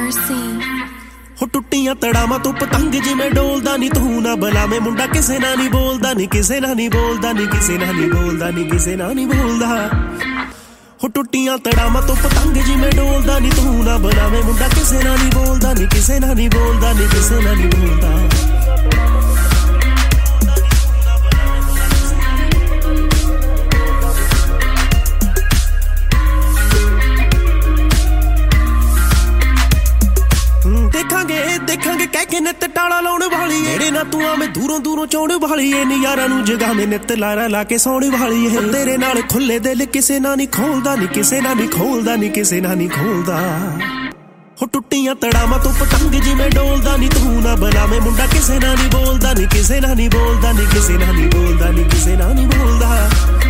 mercy। ਹੋ ਟੁੱਟੀਆਂ ਤੜਾਵਾਂ ਤੋਂ ਪਤੰਗ ਜਿਵੇਂ ਡੋਲਦਾ ਨੀ ਤੂੰ ਨਾ ਬੁਲਾਵੇਂ ਮੁੰਡਾ ਕਿਸੇ ਨਾਲ ਨੀ ਬੋਲਦਾ ਨੀ ਕਿਸੇ ਨਾਲ ਨੀ ਬੋਲਦਾ ਨੀ ਕਿਸੇ ਨਾਲ ਨੀ ਬੋਲਦਾ ਨੀ ਕਿਸੇ ਨਾਲ ਨੀ ਬੋਲਦਾ ਹੋ ਟੁੱਟੀਆਂ ਤੜਾਵਾਂ ਤੋਂ ਪਤੰਗ ਜਿਵੇਂ ਡੋਲਦਾ ਨੀ ਤੂੰ ਨਾ ਬੁਲਾਵੇਂ ਮੁੰਡਾ ਕਿਸੇ ਨਾਲ ਨੀ ਬੋਲਦਾ ਨੀ ਕਿਸੇ ਨਾਲ ਨੀ ਬੋਲਦਾ ਨੀ ਕਿਸੇ ਨਾਲ ਨੀ ਬੋਲਦਾ ਦੇਖਾਂਗੇ ਕਹਿ ਕੇ ਨਿੱਤ ਟਾਲਾ ਲਾਉਣ ਵਾਲੀ ਜਿਹੜੇ ਨਾ ਤੂੰ ਆਵੇਂ ਦੂਰੋਂ ਦੂਰੋਂ ਚਾਉਣ ਵਾਲੀ ਏ ਨਜ਼ਾਰਾਂ ਨੂੰ ਜਗਾਵੇਂ ਨਿੱਤ ਲਾਰਾ ਲਾ ਕੇ ਸੌਣ ਵਾਲੀ ਏ ਤੇਰੇ ਨਾਲ ਖੁੱਲੇ ਦਿਲ ਕਿਸੇ ਨਾਲ ਨਹੀਂ ਖੋਲਦਾ ਨੀ ਕਿਸੇ ਨਾਲ ਨਹੀਂ ਖੋਲਦਾ ਨੀ ਕਿਸੇ ਨਾਲ ਨਹੀਂ ਖੋਲਦਾ ਹੋ ਟੁੱਟੀਆਂ ਤੜਾਵਾਂ ਤੋਂ ਪਤੰਗ ਜਿਵੇਂ ਡੋਲਦਾ ਨੀ ਤੂੰ ਨਾ ਬੁਲਾਵੇਂ ਮੁੰਡਾ ਕਿਸੇ ਨਾਲ ਨਹੀਂ ਬੋਲਦਾ ਨੀ ਕਿਸੇ ਨਾਲ ਨਹੀਂ ਬੋਲਦਾ ਨੀ ਕਿਸੇ ਨਾਲ ਨਹੀਂ ਬੋਲਦਾ ਨੀ ਕਿਸੇ ਨਾਲ ਨਹੀਂ ਬੋਲਦਾ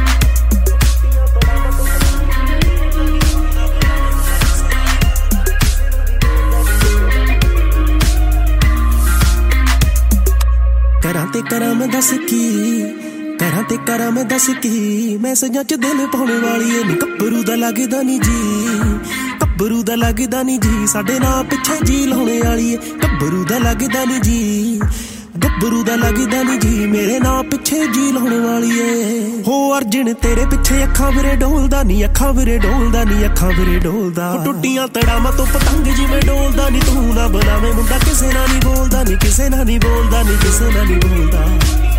ਕਰਾਂ ਤੇ ਕਰਾਂ ਮੈਂ ਦੱਸ ਕੀ ਕਰਾਂ ਤੇ ਕਰਾਂ ਮੈਂ ਦੱਸ ਕੀ ਮੈਸੇਜਾਂ ਚ ਦਿਲ ਪਾਉਣ ਵਾਲੀ ਏ ਨੀ ਗੱਭਰੂ ਦਾ ਲੱਗਦਾ ਨੀ ਜੀ ਗੱਭਰੂ ਦਾ ਲੱਗਦਾ ਨੀ ਜੀ ਸਾਡੇ ਨਾਂ ਪਿੱਛੇ ਜੀ ਲਾਉਣੇ ਵਾਲੀ ਏ ਗੱਭਰੂ ਦਾ ਲੱਗਦਾ ਨੀ ਜੀ ਗੱਭਰੂ ਦਾ ਲੱਗਦਾ ਨੀ ਜੀ ਮੇਰੇ ਨਾਂ ਪਿੱਛੇ ਜੀ ਲਾਉਣ ਵਾਲੀ ਏ ਹੋ ਅਰਜਨ ਤੇਰੇ ਪਿੱਛੇ ਅੱਖਾਂ ਵੀਰੇ ਡੋਲਦਾ ਨੀ ਅੱਖਾਂ ਵੀਰੇ ਡੋਲਦਾ ਨੀ ਅੱਖਾਂ ਵੀਰੇ ਡੋਲਦਾ ਟੁੱਟੀਆਂ ਤੜਾਵਾਂ ਤੋਂ ਪਤੰਗ ਜਿਵੇਂ ਡੋਲਦਾ ਨੀ ਤੂੰ ਨਾ ਬੁਲਾਵੇਂ ਮੁੰਡਾ ਕਿਸੇ ਨਾਲ ਨੀ ਬੋਲਦਾ ਨੀ ਕਿਸੇ ਨਾਲ ਨੀ ਬੋਲਦਾ ਨੀ ਕਿਸੇ ਨਾਲ ਨੀ ਬੋਲਦਾ